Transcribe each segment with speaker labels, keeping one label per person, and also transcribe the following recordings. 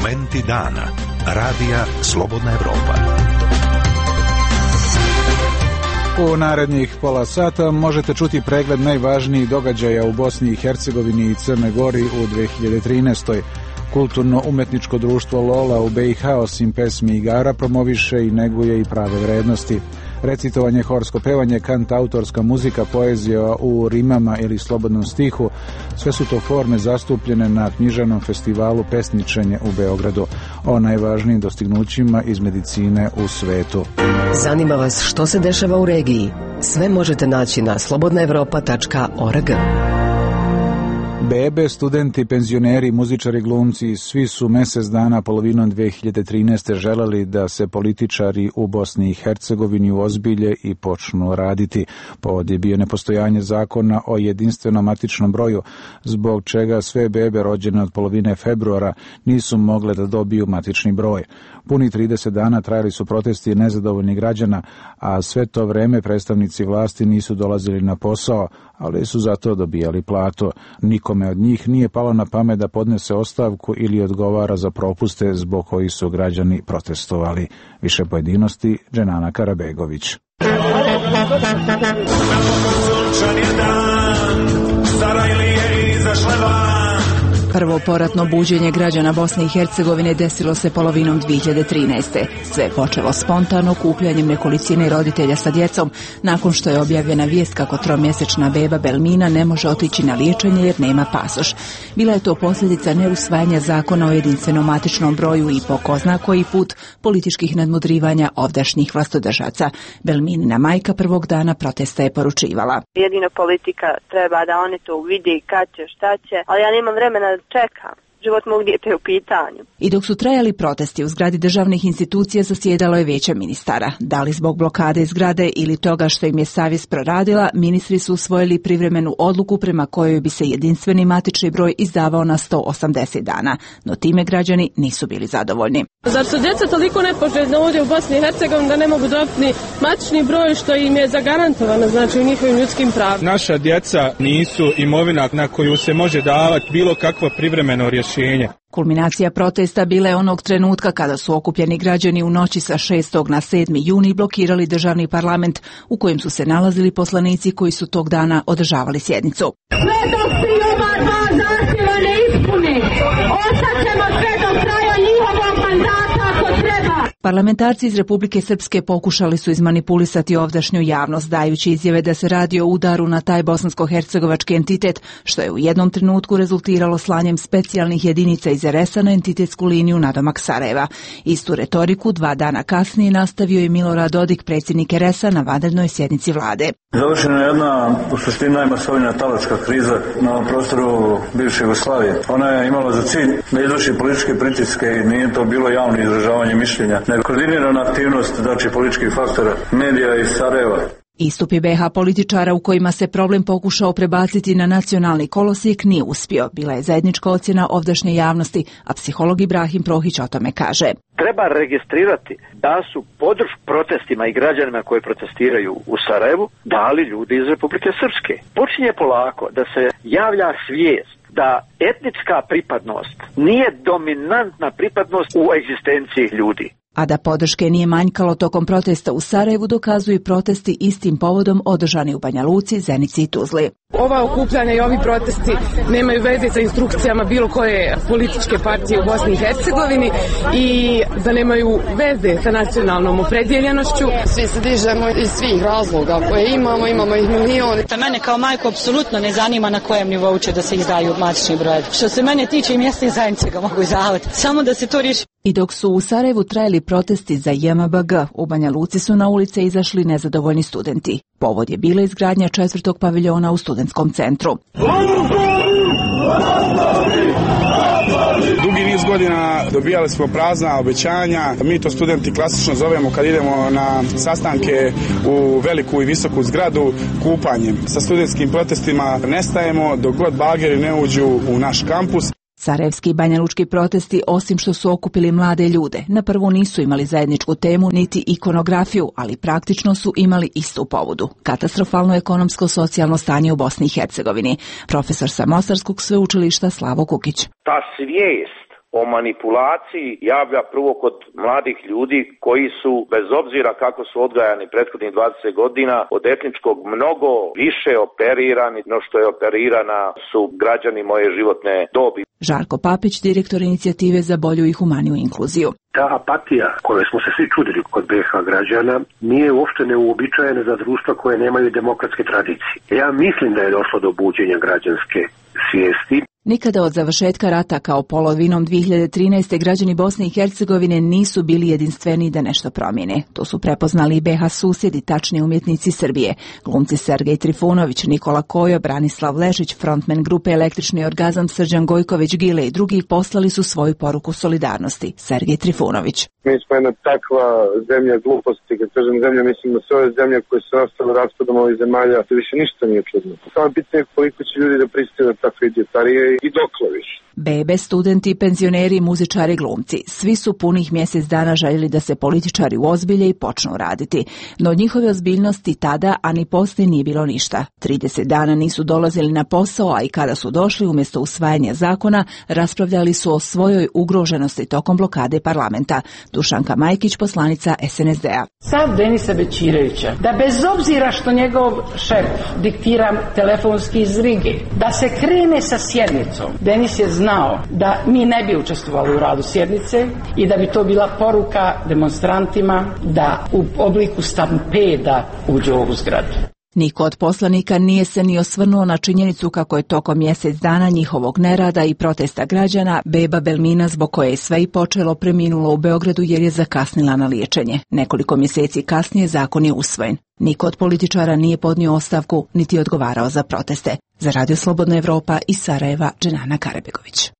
Speaker 1: Momenti dana. Radija Slobodna Evropa.
Speaker 2: U narednih pola sata možete čuti pregled najvažnijih događaja u Bosni i Hercegovini i Crnoj Gori u 2013. Kulturno-umetničko društvo Lola u BiH osim pesmi i igara promoviše i neguje i prave vrednosti. Recitovanje, horsko pevanje, kant, autorska muzika, poezija u rimama ili slobodnom stihu, sve su to forme zastupljene na književnom festivalu Pesničenje u Beogradu, o najvažnijim dostignućima iz medicine u svetu.
Speaker 3: Zanima vas što se dešava u regiji? Sve možete naći na slobodnaevropa.org.
Speaker 2: Bebe, studenti, penzioneri, muzičari, glumci, svi su mjesec dana polovinom 2013. želeli da se političari u Bosni i Hercegovini uozbilje i počnu raditi. Povod je bio nepostojanje zakona o jedinstvenom matičnom broju, zbog čega sve bebe rođene od polovine februara nisu mogle da dobiju matični broj. Puni 30 dana trajali su protesti nezadovoljnih građana, a sve to vreme predstavnici vlasti nisu dolazili na posao, ali su zato dobijali platu. Nikome od njih nije palo na pamet da podnese ostavku ili odgovara za propuste zbog kojih su građani protestovali. Više pojedinosti, Dženana Karabegović.
Speaker 4: Prvo poratno buđenje građana Bosne i Hercegovine desilo se polovinom 2013. Sve je počelo spontano okupljanjem nekolicine roditelja sa djecom nakon što je objavljena vijest kako tromjesečna beba Belmina ne može otići na liječenje jer nema pasoš. Bila je to posljedica neusvajanja zakona o jedinstvenom matičnom broju i po ko zna koji put političkih nadmudrivanja ovdašnjih vlastodržaca. Belminina majka prvog dana protesta je poručivala:
Speaker 5: jedino politika treba da oni to vidi kad će, šta će, ali ja nemam vremena čekam. Život mog djete je u pitanju.
Speaker 4: I dok su trajali protesti u zgradi državnih institucija zasjedalo je vijeće ministara. Da li zbog blokade zgrade ili toga što im je savjest proradila, ministri su usvojili privremenu odluku prema kojoj bi se jedinstveni matični broj izdavao na 180 dana. No time građani nisu bili zadovoljni.
Speaker 6: Zar su djeca toliko nepoželjna ovdje u Bosni i Hercegovini da ne mogu dobiti ni matični broj što im je zagarantovano, znači u njihovim ljudskim pravima?
Speaker 7: Naša djeca nisu imovina na koju se može davati bilo kakvo privremeno rješenje.
Speaker 4: Kulminacija protesta bila je onog trenutka kada su okupljeni građani u noći sa 6. na 7. juni blokirali državni parlament u kojem su se nalazili poslanici koji su tog dana održavali sjednicu.
Speaker 8: Sve dok svi ova dva zahtjeva ne ispune, ostaćemo sve do kraja njihovog mandata ako treba.
Speaker 4: Parlamentarci iz Republike Srpske pokušali su izmanipulisati ovdašnju javnost, dajući izjave da se radi o udaru na taj bosansko-hercegovački entitet, što je u jednom trenutku rezultiralo slanjem specijalnih jedinica iz RS-a na entitetsku liniju nadomak Sarajeva. Istu retoriku 2 dana kasnije nastavio je Milorad Dodik, predsjednik RS-a, na vanrednoj sjednici vlade.
Speaker 9: Završena je jedna, u suštini najmasovnija talačka kriza na prostoru bivše Jugoslavije. Ona je imala za cilj da izvrši političke pritiske i nije to bilo javno izražavanje mišljenja, nego koordinirana aktivnost, znači političkih faktora, medija iz Sarajeva.
Speaker 4: Istupi BiH političara u kojima se problem pokušao prebaciti na nacionalni kolosijek nije uspio. Bila je zajednička ocjena ovdašnje javnosti, a psiholog Ibrahim Prohić o tome kaže:
Speaker 10: treba registrirati da su podršku protestima i građanima koji protestiraju u Sarajevu dali ljudi iz Republike Srpske. Počinje polako da se javlja svijest da etnička pripadnost nije dominantna pripadnost u egzistenciji ljudi.
Speaker 4: A da podrške nije manjkalo tokom protesta u Sarajevu dokazuju protesti istim povodom održani u Banja Luci, Zenici i Tuzli.
Speaker 6: Ova okupljanja i ovi protesti nemaju veze sa instrukcijama bilo koje političke partije u Bosni i Hercegovini i da nemaju veze sa nacionalnom opredjeljenošću.
Speaker 11: Svi se dižemo iz svih razloga koje imamo ih milijone.
Speaker 12: Mene kao majku apsolutno ne zanima na kojem nivou će da se izdaju matični brojevi. Što se mene tiče i mjesne zajednice ga mogu izdavati. Samo da se to riješi.
Speaker 4: I dok su u Sarajevu trajali protesti za JMBG, u Banja Luci su na ulice izašli nezadovoljni studenti. Povod je bila izgradnja 4. paviljona u studentskom centru.
Speaker 13: Dugi niz godina dobijali smo prazna obećanja. Mi to studenti klasično zovemo kad idemo na sastanke u veliku i visoku zgradu kupanjem. Sa studentskim protestima nestajemo dok god bageri ne uđu u naš kampus.
Speaker 4: Sarajevski i banjalučki protesti, osim što su okupili mlade ljude, na prvu nisu imali zajedničku temu niti ikonografiju, ali praktično su imali istu povodu: katastrofalno ekonomsko-socijalno stanje u Bosni i Hercegovini. Profesor sa Mostarskog sveučilišta Slavo Kukić.
Speaker 10: Ta svijest
Speaker 14: o manipulaciji javlja prvo kod mladih ljudi koji su, bez obzira kako su odgajani prethodnih 20 godina, od etničkog mnogo više operirani no što je operirana su građani moje životne dobi.
Speaker 4: Žarko Papić, direktor inicijative za bolju i humaniju inkluziju.
Speaker 15: Ta apatija koje smo se svi čudili kod BiH građana nije uopšte neuobičajena za društva koje nemaju demokratske tradicije. Ja mislim da je došlo do buđenja građanske svijesti.
Speaker 4: Nikada od završetka rata kao polovinom 2013. građani Bosne i Hercegovine nisu bili jedinstveni da nešto promijene. To su prepoznali i BiH susjedi, tačni umjetnici Srbije. Glumci Sergej Trifunović, Nikola Kojo, Branislav Lešić, frontmen grupe Električni orgazam Srđan Gojković, Gile i drugi poslali su svoju poruku solidarnosti. Sergej Trifunović.
Speaker 16: Mi smo jedna takva zemlja gluposti, kad kažem zemlja, mislim da sve ove zemlje koje su nastale raspadom ovih zemalja, to više ništa nije čudno. Samo pitanje koliko će ljudi da pristaju na takve idiotarije i dokle više.
Speaker 4: Bebe, studenti, penzioneri, muzičari, glumci. Svi su punih mjesec dana željeli da se političari uozbilje i počnu raditi. No od njihove ozbiljnosti tada, a ni poslije nije bilo ništa. 30 dana nisu dolazili na posao, a i kada su došli, umjesto usvajanja zakona, raspravljali su o svojoj ugroženosti tokom blokade parlamenta. Dušanka Majkić, poslanica SNSD-a.
Speaker 17: Stav Denisa Bećirevića, da bez obzira što njegov šef diktira telefonski iz Rige, da se krene sa sjednicom. Denis je znao da mi ne bi učestvovali u radu sjednice i da bi to bila poruka demonstrantima da u obliku stampeda uđe u ovu zgradu.
Speaker 4: Niko od poslanika nije se ni osvrnuo na činjenicu kako je tokom mjesec dana njihovog nerada i protesta građana beba Belmina, zbog koje je sve i počelo, preminula u Beogradu jer je zakasnila na liječenje. Nekoliko mjeseci kasnije zakon je usvojen. Niko od političara nije podnio ostavku niti odgovarao za proteste. Za Radio Slobodna Evropa iz Sarajeva, Dženana Karebegović.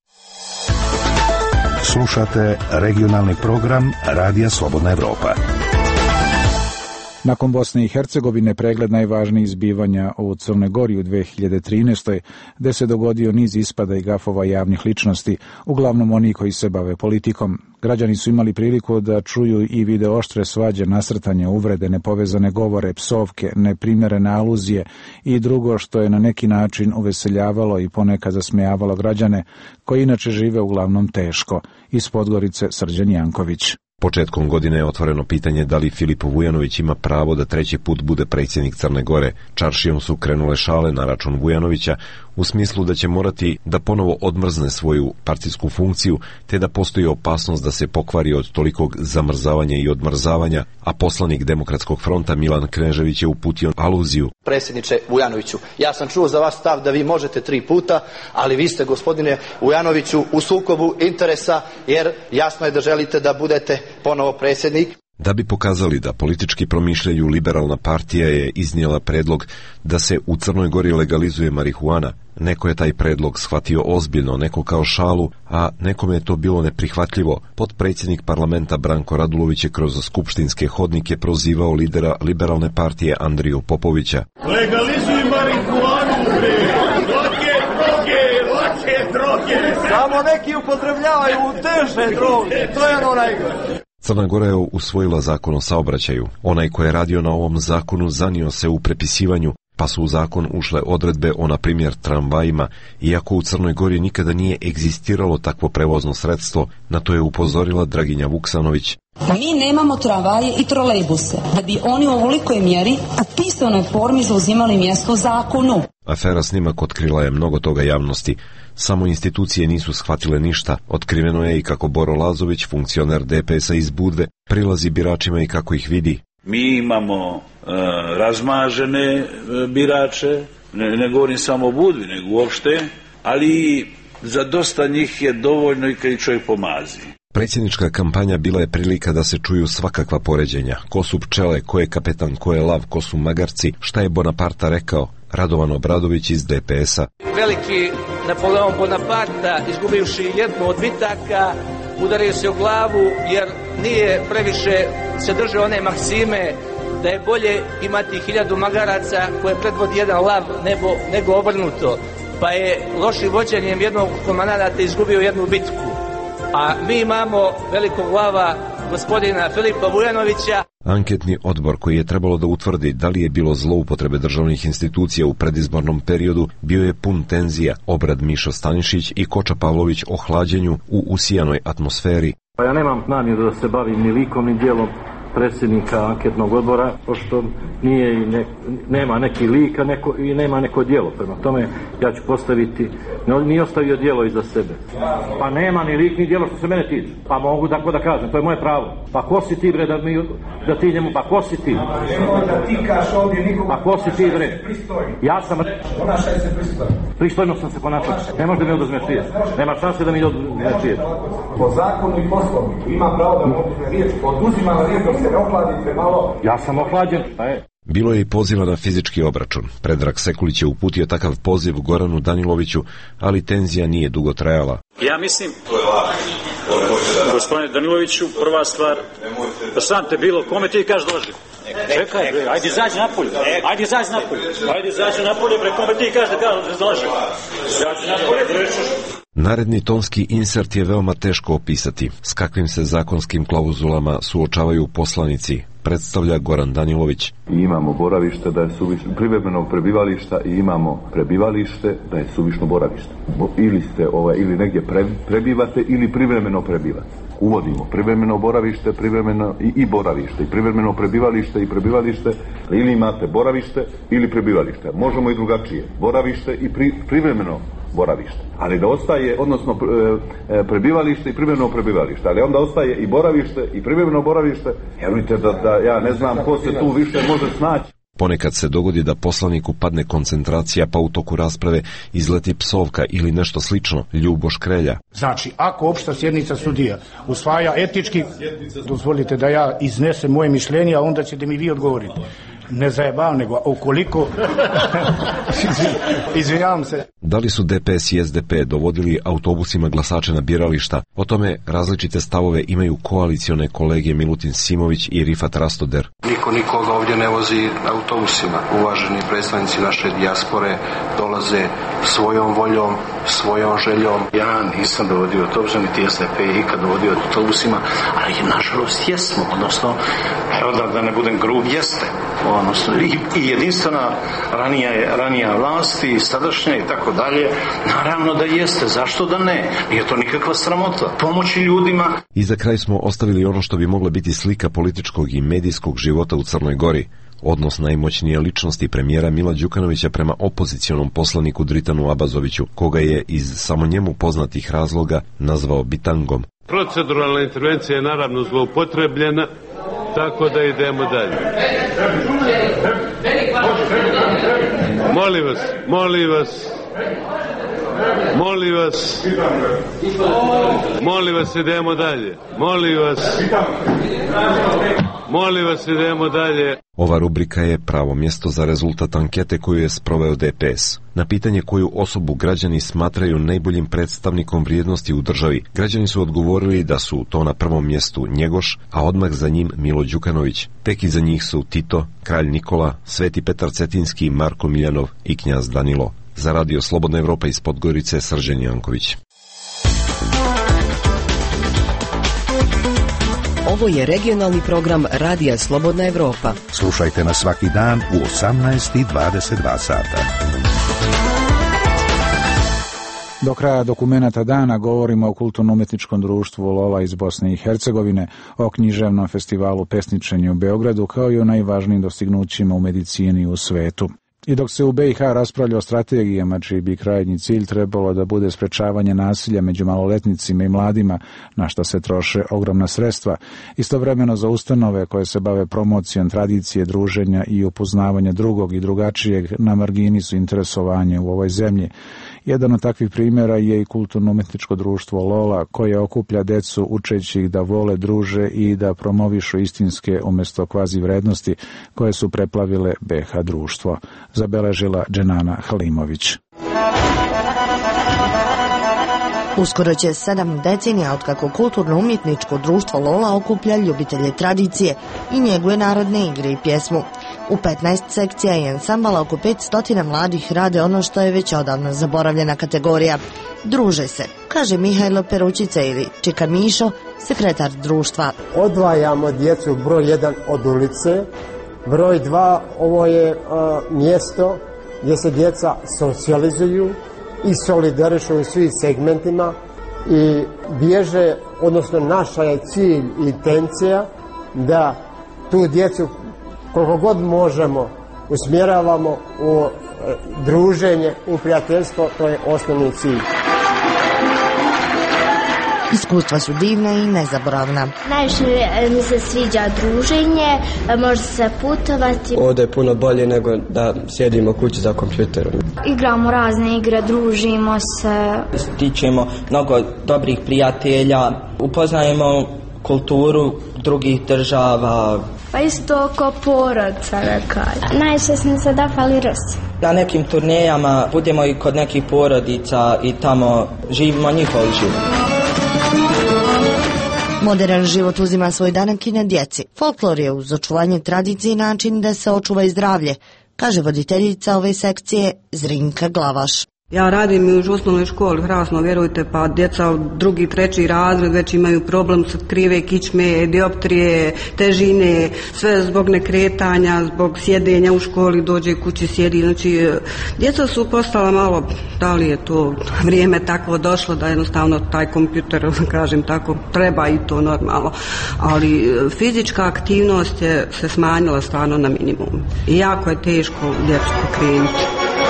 Speaker 1: Slušate regionalni program Radija Slobodna Evropa.
Speaker 2: Nakon Bosne i Hercegovine pregled najvažnijih zbivanja u Crnoj Gori u 2013. gde se dogodio niz ispada i gafova javnih ličnosti, uglavnom oni koji se bave politikom. Građani su imali priliku da čuju i vide oštre svađe, nasrtanje, uvrede, nepovezane govore, psovke, neprimjerene aluzije i drugo što je na neki način uveseljavalo i ponekad zasmejavalo građane koji inače žive uglavnom teško. Iz Podgorice Srđan Janković.
Speaker 18: Početkom godine je otvoreno pitanje da li Filip Vujanović ima pravo da treći put bude predsjednik Crne Gore. Čaršijom su krenule šale na račun Vujanovića u smislu da će morati da ponovo odmrzne svoju partijsku funkciju, te da postoji opasnost da se pokvari od tolikog zamrzavanja i odmrzavanja, a poslanik Demokratskog fronta Milan Knežević je uputio aluziju.
Speaker 19: Predsjedniče Vujanoviću, ja sam čuo za vaš stav da vi možete 3 puta, ali vi ste, gospodine Vujanoviću, u sukobu interesa, jer jasno je da želite da budete ponovo predsjednik.
Speaker 18: Da bi pokazali da politički promišljaju, Liberalna partija je iznijela predlog da se u Crnoj Gori legalizuje marihuana. Neko je taj predlog shvatio ozbiljno, neko kao šalu, a nekome je to bilo neprihvatljivo. Potpredsjednik parlamenta Branko Radulović je kroz skupštinske hodnike prozivao lidera Liberalne partije Andriju Popovića.
Speaker 20: Legalizuj marihuanu, bre! Lake droge!
Speaker 19: Samo neki upotrebljavaju teže droge, to je ono najgore.
Speaker 18: Crna Gora je usvojila zakon o saobraćaju. Onaj ko je radio na ovom zakonu zanio se u prepisivanju, pa su u zakon ušle odredbe o, na primjer, tramvajima, iako u Crnoj Gori nikada nije egzistiralo takvo prevozno sredstvo, na to je upozorila Draginja Vuksanović.
Speaker 21: Mi nemamo tramvaje i trolejbuse, da bi oni u ovolikoj mjeri u pisanoj formi zauzimali mjesto u zakonu.
Speaker 18: Afera snimak otkrila je mnogo toga javnosti. Samo institucije nisu shvatile ništa. Otkriveno je i kako Boro Lazović, funkcioner DPS-a iz Budve, prilazi biračima i kako ih vidi.
Speaker 22: Mi imamo razmažene birače, ne govorim samo o Budvi, nego uopšte, ali za dosta njih je dovoljno i kad čovjek pomazi.
Speaker 18: Predsjednička kampanja bila je prilika da se čuju svakakva poređenja. Ko su pčele, ko je kapetan, ko je lav, ko su magarci, šta je Bonaparta rekao. Radovan Obradović iz DPS-a.
Speaker 23: Veliki Napoleon Bonaparte, izgubivši jednu od bitaka, udario se u glavu jer nije previše se držao one maksime da je bolje imati 1000 magaraca koje predvodi jedan lav nego obrnuto. Pa je lošim vođenjem jednog komandanta izgubio jednu bitku. A mi imamo velikog lava gospodina Filipa Vujanovića.
Speaker 18: Anketni odbor koji je trebalo da utvrdi da li je bilo zloupotrebe državnih institucija u predizbornom periodu bio je pun tenzija, obrad Mišo Stanišić i Koča Pavlović o hlađenju u usijanoj atmosferi.
Speaker 3: Ja nemam namjeru da se bavim ni likom ni djelom predsjednika anketnog odbora, pošto nema neki lik i nema neko djelo. Prema tome ja ću postaviti, nije ostavio djelo iza sebe. Pa nema ni lik ni djelo što se mene tiče. Pa mogu tako da kažem, to je moje pravo. Pa ko si ti bre da ti njemu, pa ko si ti? Pa ko si ti bre? Ja sam... Ponašaj se pristojno. Pristojno sam se ponašao. Ne može da mi oduzmeš riječ. Nema šanse da mi oduzmeš riječ.
Speaker 5: Po zakonu i poslovniku ima pravo da mu oduzme riječ. Oduzima na riječ.
Speaker 3: Ja sam ohlađen, šta je?
Speaker 18: Bilo je i poziva na fizički obračun. Predrag Sekulić je uputio takav poziv Goranu Daniloviću, ali tenzija nije dugo trajala.
Speaker 7: Ja mislim, gospodine Daniloviću, prva stvar, da sam te bilo, kome ti kažeš dolaži? Čekaj, ajde izađi napolje, ajde izađi napolje, bre, kome ti kažeš da dolaži? Izađi napolje, rećeš.
Speaker 18: Naredni tonski insert je veoma teško opisati. S kakvim se zakonskim klauzulama suočavaju poslanici, predstavlja Goran Danilović.
Speaker 24: I imamo boravište da je suvišno privremenog prebivališta i imamo prebivalište da je suvišno boravište. Ili ste ili negdje prebivate ili privremeno prebivate. Uvodimo privremeno boravište, privremeno i boravište, i privremeno prebivalište i prebivalište, ili imate boravište ili prebivalište. Možemo i drugačije. Boravište i privremeno boravište. Ali da ostaje, odnosno prebivalište i privremeno prebivalište, ali onda ostaje i boravište i privremeno boravište. Vjerujte da ja ne znam ko se tu više može snaći.
Speaker 18: Ponekad se dogodi da poslaniku padne koncentracija, pa u toku rasprave izleti psovka ili nešto slično. Ljubo Škrelja.
Speaker 25: Znači, ako opšta sjednica sudija usvaja etički, dozvolite da ja iznesem moje mišljenje, a onda ćete mi vi odgovoriti. Ne zajebavam, nego ukoliko... Izvinjavam se.
Speaker 18: Da li su DPS i SDP dovodili autobusima glasače na birališta? O tome različite stavove imaju koalicione kolege Milutin Simović i Rifat Rastoder.
Speaker 26: Niko nikoga ovdje ne vozi autobusima. Uvaženi predstavnici naše dijaspore dolaze svojom voljom, svojom željom. Ja nisam dovodio autobusima, niti SDP je ikad dovodio autobusima, ali nažalost jesmo, odnosno, evo da ne budem grub, jeste. Odnosno, i jedinstvena ranija vlasti, sadašnja i tako dalje, naravno da jeste, zašto da ne? Nije to nikakva sramota. Pomoći ljudima.
Speaker 18: I za kraj smo ostavili ono što bi mogla biti slika političkog i medijskog života u Crnoj Gori. Odnos najmoćnije ličnosti premijera Mila Đukanovića prema opozicionom poslaniku Dritanu Abazoviću, koga je iz samo njemu poznatih razloga nazvao bitangom.
Speaker 27: Proceduralna intervencija je naravno zloupotrebljena, tako da idemo dalje. Molim vas, idemo dalje. Molim vas, idemo dalje.
Speaker 18: Ova rubrika je pravo mjesto za rezultat ankete koju je sproveo DPS. Na pitanje koju osobu građani smatraju najboljim predstavnikom vrijednosti u državi, građani su odgovorili da su to na prvom mjestu Njegoš, a odmah za njim Milo Đukanović. Tek iza njih su Tito, Kralj Nikola, Sveti Petar Cetinski, Marko Miljanov i Knjaz Danilo. Za Radio Slobodna Evropa iz Podgorice, Srđan Janković.
Speaker 28: Ovo je regionalni program Radija Slobodna Evropa.
Speaker 1: Slušajte nas svaki dan u 18:22 sata.
Speaker 2: Do kraja dokumenata dana govorimo o kulturno-umetničkom društvu Lola iz Bosne i Hercegovine, o književnom festivalu Pesničenja u Beogradu, kao i o najvažnijim dostignućima u medicini u svetu. I dok se u BiH raspravlja o strategijama čiji bi krajnji cilj trebalo da bude sprečavanje nasilja među maloletnicima i mladima, na što se troše ogromna sredstva, istovremeno za ustanove koje se bave promocijom tradicije, druženja i upoznavanja drugog i drugačijeg na margini su interesovanje u ovoj zemlji. Jedan od takvih primjera je i kulturno-umetničko društvo Lola, koje okuplja decu učeći ih da vole, druže i da promovišu istinske umjesto kvazi vrednosti koje su preplavile BiH društvo, zabeležila Dženana Halimović.
Speaker 29: Uskoro će 7 decenija otkako kulturno-umjetničko društvo Lola okuplja ljubitelje tradicije i njeguje narodne igre i pjesmu. U 15 sekcija i ansambala oko 500 mladih rade ono što je već odavno zaboravljena kategorija. Druže se, kaže Mihajlo Peručica ili Čika Mišo, sekretar društva.
Speaker 6: Odvajamo djecu broj 1 od ulice, broj 2 ovo je mjesto gdje se djeca socijalizuju i solidarišu u svim segmentima i bježe, odnosno naša je cilj i intencija da tu djecu koliko god možemo usmjeravamo u druženje, u prijateljstvo, to je osnovni cilj.
Speaker 29: Iskustva su divna i nezaboravna.
Speaker 8: Najviše mi se sviđa druženje, može se putovati.
Speaker 9: Ovdje je puno bolje nego da sjedimo kući za kompjuterom.
Speaker 8: Igramo razne igre, družimo se.
Speaker 9: Stičemo mnogo dobrih prijatelja, upoznajemo kulturu drugih država.
Speaker 8: Pa isto oko porodca neka. Najviše smo se dopali Rusi.
Speaker 9: Na nekim turnejama budemo i kod nekih porodica i tamo živimo njihov život.
Speaker 29: Moderan život uzima svoj danak i na djeci. Folklor je uz očuvanje tradicije način da se očuva i zdravlje, kaže voditeljica ove sekcije Zrinka Glavaš.
Speaker 10: Ja radim i u osnovnoj školi, Hrasno, vjerujte, pa djeca u 2. i 3. razred već imaju problem sa krive kičme, dioptrije, težine, sve zbog nekretanja, zbog sjedenja u školi, dođe kući sjedi. Znači, djeca su postala malo, da li je to vrijeme tako došlo da jednostavno taj kompjuter, kažem tako, treba i to normalno. Ali fizička aktivnost je se smanjila stvarno na minimum. I jako je teško djecu pokrenuti.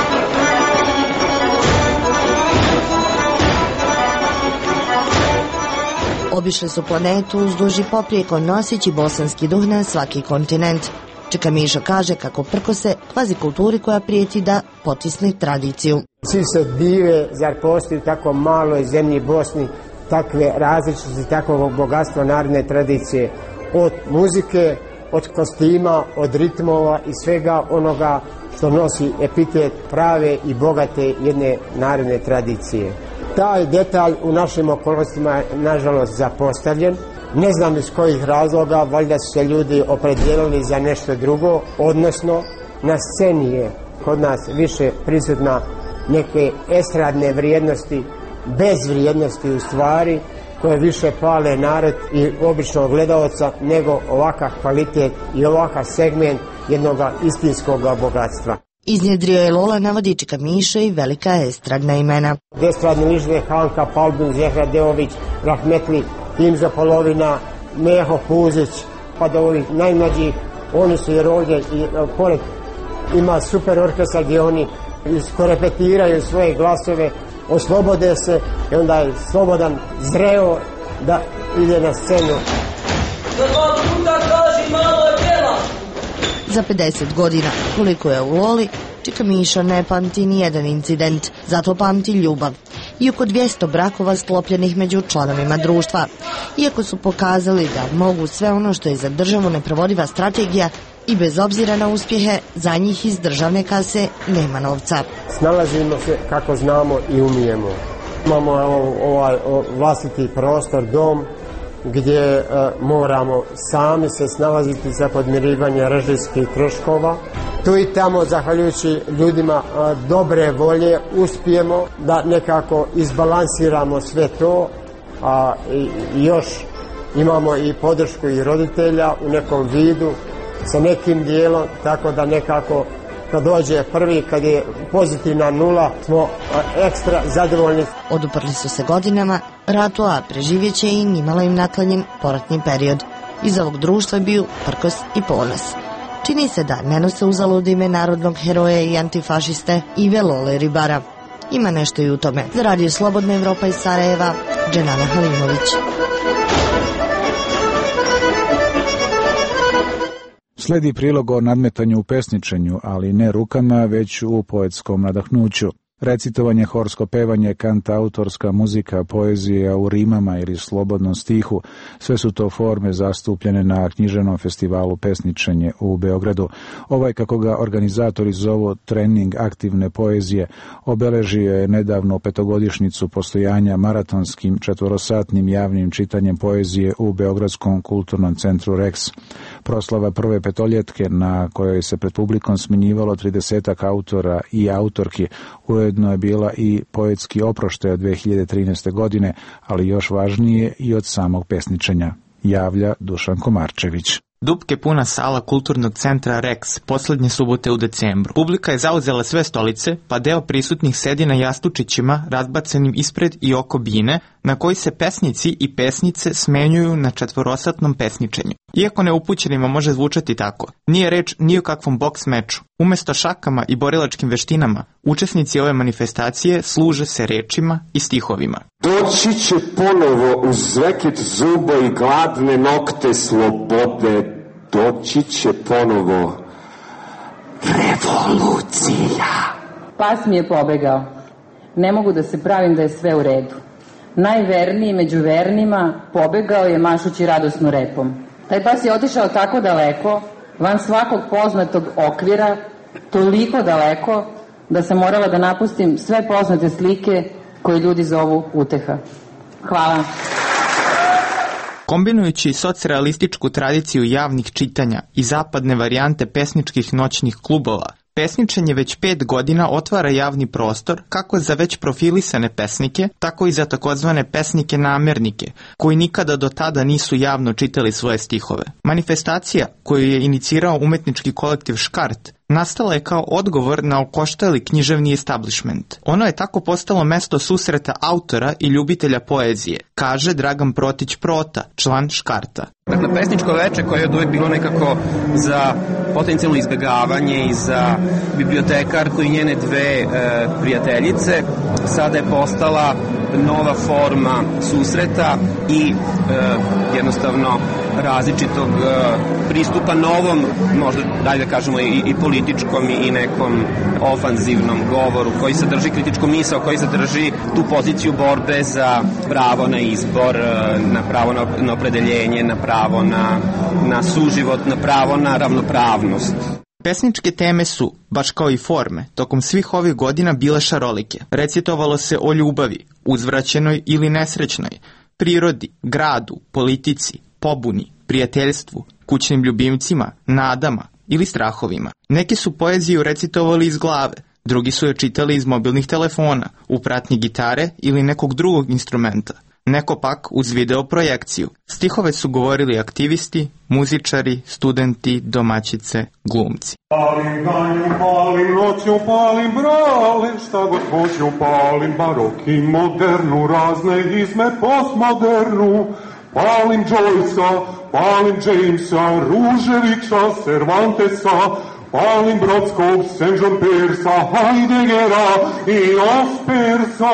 Speaker 29: Obišli su planetu uzduž i poprijeko noseći bosanski duh na svaki kontinent. Čika Mišo kaže kako prkose kvazi kulturi koja prijeti da potisne tradiciju.
Speaker 6: Svi se dive, zar postoji u tako maloj zemlji Bosni takve različitosti, takvog bogatstva narodne tradicije. Od muzike, od kostima, od ritmova i svega onoga što nosi epitet prave i bogate jedne narodne tradicije. Taj detalj u našim okolnostima je nažalost zapostavljen. Ne znam iz kojih razloga, valjda su se ljudi opredijelili za nešto drugo, odnosno na sceni je kod nas više prisutna neke estradne vrijednosti, bez vrijednosti u stvari, koje više pale narod i običnog gledalca nego ovakav kvalitet i ovakav segment jednog istinskog bogatstva.
Speaker 29: Iznjedrio je Lola, navodi Čika Mišo i velika estradna imena.
Speaker 6: Estradni ližne Hanka Palbun, Zehra Deović, Rahmetli, Timza Polovina, Meho Puzić, pa do ovih najmlađih, oni su jer ovdje i pored ima super orkestar gdje oni iskorepetiraju svoje glasove, oslobode se i onda je slobodan, zreo da ide na scenu.
Speaker 29: Za 50 godina, koliko je u Loli, Čika Mišo ne pamti ni jedan incident, zato pamti ljubav. I oko 200 brakova sklopljenih među članovima društva. Iako su pokazali da mogu sve ono što je za državu neprovodiva strategija i bez obzira na uspjehe, za njih iz državne kase nema novca.
Speaker 6: Snalazimo se kako znamo i umijemo. Imamo ovaj vlastiti prostor, dom, gdje moramo sami se snalaziti za podmirivanje režijskih troškova. Tu i tamo, zahvaljujući ljudima dobre volje, uspijemo da nekako izbalansiramo sve to, a još imamo i podršku i roditelja u nekom vidu, sa nekim dijelom, tako da nekako kad dođe prvi, kad je pozitivna nula, smo ekstra zadovoljni.
Speaker 29: Oduprli su se godinama ratu, a preživjet će i nimalo im naklanjen poratni period. Iz ovog društva je bio prkos i ponos. Čini se da ne nose uzalud ime narodnog heroja i antifašiste Ive Lole Ribara. Ima nešto i u tome. Za Radio Slobodna Evropa iz Sarajeva, Dženana Halimović.
Speaker 2: Sledi prilog o nadmetanju u pesničenju, ali ne rukama, već u poetskom nadahnuću. Recitovanje, horsko pevanje, kantautorska muzika, poezija u rimama ili slobodnom stihu, sve su to forme zastupljene na književnom festivalu Pesničenje u Beogradu. Ovaj, kako ga organizatori zovu trening aktivne poezije, obeležio je nedavno 5-godišnjicu postojanja maratonskim 4-satnim javnim čitanjem poezije u Beogradskom kulturnom centru Rex. Proslava prve petoljetke na kojoj se pred publikom smenjivalo 30 autora i autorki ujedno je bila i poetski oproštaj od 2013. godine, ali još važnije i od samog pesničenja, javlja Dušan Komarčević.
Speaker 4: Dupke puna sala kulturnog centra Rex poslednje subote u decembru. Publika je zauzela sve stolice, pa deo prisutnih sedi na jastučićima razbacanim ispred i oko bine, na koji se pesnici i pesnice smenjuju na četvorosatnom pesničenju. Iako neupućenima može zvučati tako, nije reč ni o kakvom boks meču. Umesto šakama i borilačkim veštinama, učesnici ove manifestacije služe se rečima i stihovima.
Speaker 11: Doći će ponovo uz zveket zuba i gladne nokte slobode. Doći će ponovo revolucija.
Speaker 12: Pas mi je pobegao. Ne mogu da se pravim da je sve u redu. Najverniji među vernima pobegao je mašući radosno repom. Taj pas je otišao tako daleko, van svakog poznatog okvira, toliko daleko da sam morala da napustim sve poznate slike koje ljudi zovu uteha. Hvala.
Speaker 4: Kombinujući socrealističku tradiciju javnih čitanja i zapadne varijante pesničkih noćnih klubova, pesničenje već 5 godina otvara javni prostor kako za već profilisane pesnike, tako i za takozvane pesnike namernike, koji nikada do tada nisu javno čitali svoje stihove. Manifestacija koju je inicirao umetnički kolektiv Škart nastala je kao odgovor na okoštali književni establishment. Ono je tako postalo mesto susreta autora i ljubitelja poezije, kaže Dragan Protić Prota, član Škarta.
Speaker 13: Dakle, pesničko veče koje je od uvek bilo nekako za potencijalno izbegavanje i za bibliotekarku i njene dve prijateljice, sada je postala nova forma susreta i jednostavno različitog pristupa novom, možda dajde da kažemo i političkom i nekom ofanzivnom govoru koji sadrži kritičku misao, koji sadrži tu poziciju borbe za pravo na izbor, na pravo na opredeljenje, na pravo na suživot, na pravo na ravnopravnost.
Speaker 4: Pesničke teme su, baš kao i forme, tokom svih ovih godina bile šarolike. Recitovalo se o ljubavi, uzvraćenoj ili nesrećnoj, prirodi, gradu, politici, pobuni, prijateljstvu, kućnim ljubimcima, nadama ili strahovima. Neki su poeziju recitovali iz glave, drugi su je čitali iz mobilnih telefona, u pratnji gitare ili nekog drugog instrumenta. Neko pak uz video projekciju. Stihove su govorili aktivisti, muzičari, studenti, domaćice, glumci.
Speaker 14: Palim danju, palim noću, palim brale, šta god hoću, palim barok i modernu, razne izme postmodernu. Palim Joyce-a, palim Jamesa, Ruževića, Cervantesa, palim Brodskog, Saint-Jean-Persa, Heideggera i Aspersa.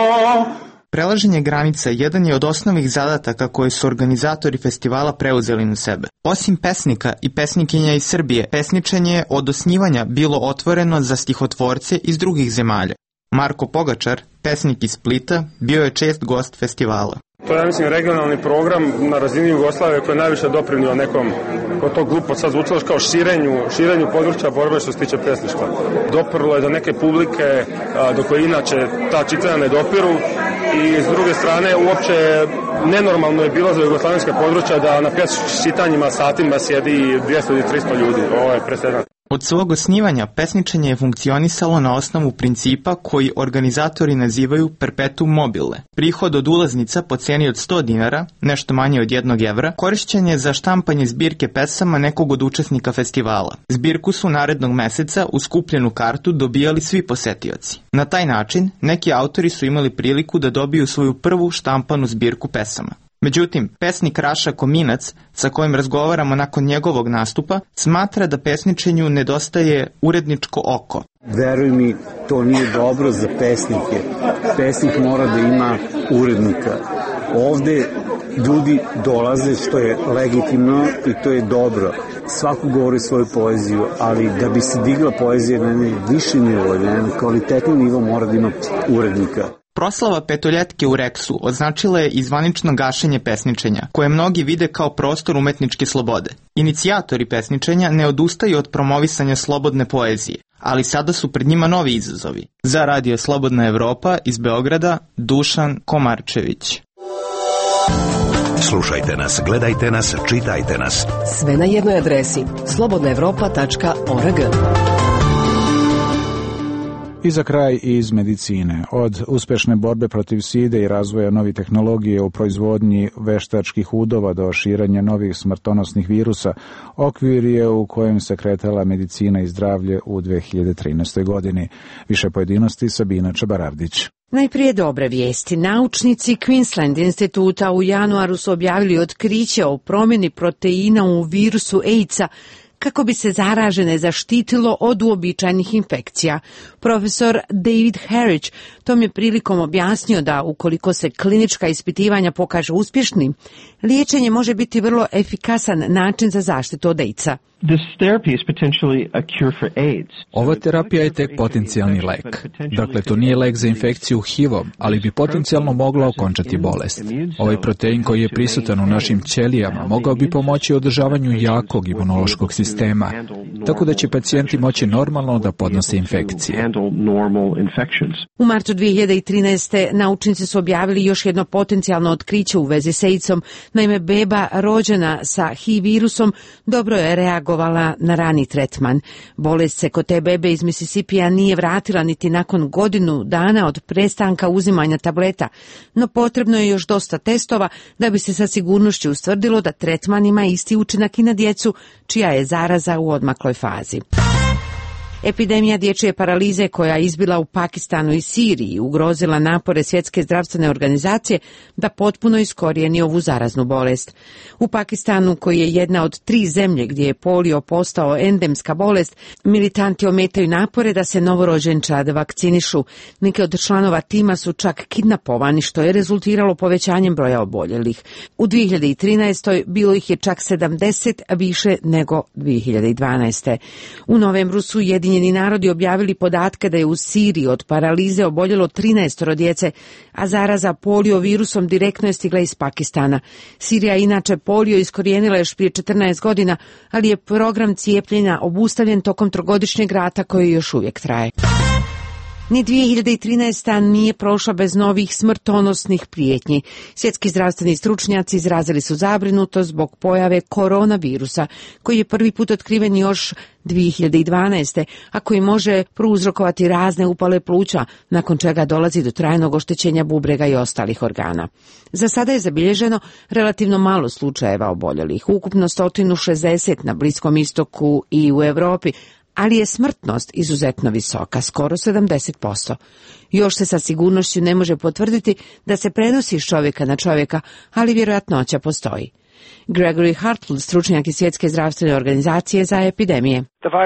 Speaker 4: Prelaženje granica jedan je od osnovnih zadataka koje su organizatori festivala preuzeli na sebe. Osim pesnika i pesnikinja iz Srbije, pesničenje je od osnivanja bilo otvoreno za stihotvorce iz drugih zemalja. Marko Pogačar, pesnik iz Splita, bio je čest gost festivala.
Speaker 14: To je, ja mislim, regionalni program na razini Jugoslavije koji je najviše doprinio nekom, kod tog glupo sad zvučalo kao širenju područja borbe što se tiče pesništva. Doprlo je do neke publike do koje inače ta čitanja ne dopiru i s druge strane uopće nenormalno je bilo za jugoslavenske područja da na čitanjima satima sjedi 200 ili 300 ljudi. Ovo je presedan.
Speaker 4: Od svog osnivanja pesničenje je funkcionisalo na osnovu principa koji organizatori nazivaju perpetuum mobile. Prihod od ulaznica po ceni od 100 dinara, nešto manje od 1 evra, korišćen je za štampanje zbirke pesama nekog od učesnika festivala. Zbirku su narednog meseca uz kupljenu kartu dobijali svi posetioci. Na taj način, neki autori su imali priliku da dobiju svoju prvu štampanu zbirku pesama. Međutim, pesnik Raša Kominac, sa kojim razgovaramo nakon njegovog nastupa, smatra da pesničenju nedostaje uredničko oko.
Speaker 15: Veruj mi, to nije dobro za pesnike. Pesnik mora da ima urednika. Ovde ljudi dolaze, što je legitimno i to je dobro. Svako govori svoju poeziju, ali da bi se digla poezija na viši nivo, na kvalitetni nivo, mora da ima urednika.
Speaker 4: Proslava petoljetke u Reksu označila je i zvanično gašenje pesničenja, koje mnogi vide kao prostor umetničke slobode. Inicijatori pesničenja ne odustaju od promovisanja slobodne poezije, ali sada su pred njima novi izazovi. Za Radio Slobodna Evropa iz Beograda, Dušan Komarčević.
Speaker 1: Slušajte nas, gledajte nas, čitajte nas.
Speaker 28: Sve na jednoj adresi slobodnaevropa.org.
Speaker 2: I za kraj iz medicine. Od uspešne borbe protiv side i razvoja novih tehnologije u proizvodnji veštačkih udova do širenja novih smrtonosnih virusa, okvir je u kojem se kretala medicina i zdravlje u 2013. godini. Više pojedinosti Sabina Čabaravdić.
Speaker 3: Najprije dobre vijesti. Naučnici Queensland instituta u januaru su objavili otkriće o promjeni proteina u virusu AIDS-a kako bi se zaražene zaštitilo od uobičajenih infekcija. Profesor David Harridge tom je prilikom objasnio da ukoliko se klinička ispitivanja pokaže uspješnim, liječenje može biti vrlo efikasan način za zaštitu od AIDS-a.
Speaker 5: Ova terapija je tek potencijalni lek. Dakle, to nije lek za infekciju HIV-om, ali bi potencijalno mogla okončati bolest. Ovaj protein koji je prisutan u našim ćelijama mogao bi pomoći održavanju jakog imunološkog sistema, tako da će pacijenti moći normalno da podnose infekcije.
Speaker 3: U martu 2013. naučnici su objavili još jedno potencijalno otkriće u vezi s AIDS-om. Naime, beba rođena sa HIV virusom dobro je reagovala na rani tretman. Bolest se kod te bebe iz Mississippija nije vratila niti nakon godinu dana od prestanka uzimanja tableta, no potrebno je još dosta testova da bi se sa sigurnošću ustvrdilo da tretman ima isti učinak i na djecu čija je zaraza u odmakloj fazi. Epidemija dječje paralize koja je izbila u Pakistanu i Siriji ugrozila napore Svjetske zdravstvene organizacije da potpuno iskorijeni ovu zaraznu bolest. U Pakistanu, koji je jedna od 3 zemlje gdje je polio postao endemska bolest, militanti ometaju napore da se novorođenčad vakcinišu. Neki od članova tima su čak kidnapovani, što je rezultiralo povećanjem broja oboljelih. U 2013. bilo ih je čak 70 više nego 2012. U novembru su Ujedinjeni narodi objavili podatke da je u Siriji od paralize oboljelo 13 djece, a zaraza polio virusom direktno je stigla iz Pakistana. Sirija inače polio iskorijenila još prije 14 godina, ali je program cijepljenja obustavljen tokom 3-godišnjeg rata koji još uvijek traje. Ni 2013. nije prošla bez novih smrtonosnih prijetnji. Svjetski zdravstveni stručnjaci izrazili su zabrinutost zbog pojave koronavirusa, koji je prvi put otkriven još 2012. a koji može prouzrokovati razne upale pluća, nakon čega dolazi do trajnog oštećenja bubrega i ostalih organa. Za sada je zabilježeno relativno malo slučajeva oboljelih, ukupno 160 na Bliskom istoku i u Europi, ali je smrtnost izuzetno visoka, skoro 70%. Još se sa sigurnošću ne može potvrditi da se prenosi iz čovjeka na čovjeka, ali vjerojatnoća postoji. Gregory Hartl, stručnjak iz Svjetske zdravstvene organizacije za epidemije.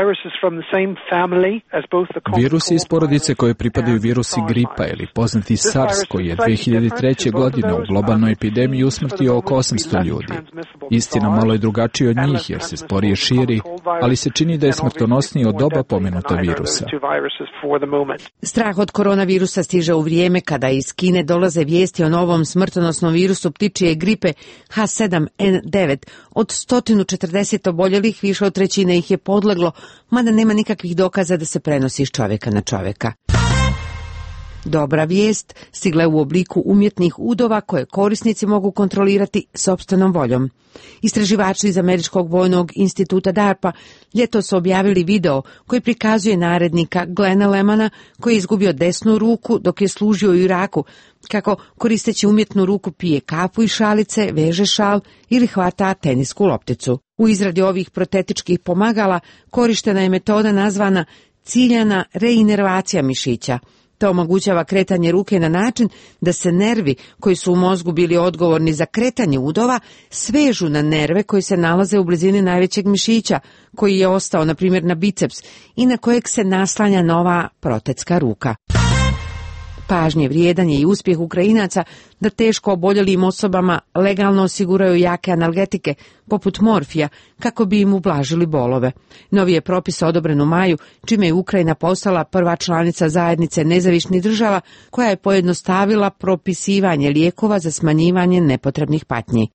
Speaker 5: Virusi iz porodice koje pripadaju virusi gripa ili poznati SARS koji je 2003. godine u globalnoj epidemiji usmrtio oko 800 ljudi. Istina malo je drugačiji od njih jer se sporije širi, ali se čini da je smrtonosniji od oba pomenuta virusa.
Speaker 3: Strah od koronavirusa stiže u vrijeme kada iz Kine dolaze vijesti o novom smrtonosnom virusu ptičje gripe H7N9. Od 140 oboljelih više od trećine ih je podleglo, mada nema nikakvih dokaza da se prenosi iz čovjeka na čovjeka. Dobra vijest stigla je u obliku umjetnih udova koje korisnici mogu kontrolirati sopstvenom voljom. Istraživači iz Američkog vojnog instituta DARPA ljetos su objavili video koji prikazuje narednika Glena Lemana koji je izgubio desnu ruku dok je služio u Iraku, kako koristeći umjetnu ruku pije kafu iz šalice, veže šal ili hvata tenisku lopticu. U izradi ovih protetičkih pomagala korištena je metoda nazvana ciljana reinervacija mišića. To omogućava kretanje ruke na način da se nervi koji su u mozgu bili odgovorni za kretanje udova svežu na nerve koji se nalaze u blizini najvećeg mišića, koji je ostao, na primjer, na biceps i na kojeg se naslanja nova protetska ruka. Pažnje vrijedan je i uspjeh Ukrajinaca da teško oboljelim osobama legalno osiguraju jake analgetike, poput morfija, kako bi im ublažili bolove. Novi je propis odobren u maju, čime je Ukrajina postala prva članica zajednice nezavisnih država koja je pojednostavila propisivanje lijekova za smanjivanje nepotrebnih patnji.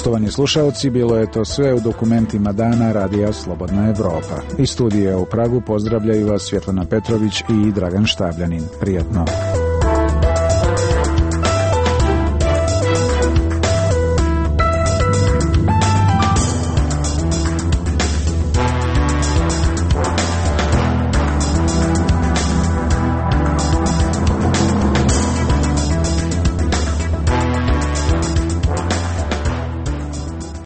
Speaker 2: Poštovani slušaoci, bilo je to sve u dokumentima dana Radija Slobodna Evropa. Iz studija u Pragu pozdravljaju vas Svjetlana Petrović i Dragan Štabljanin. Prijatno.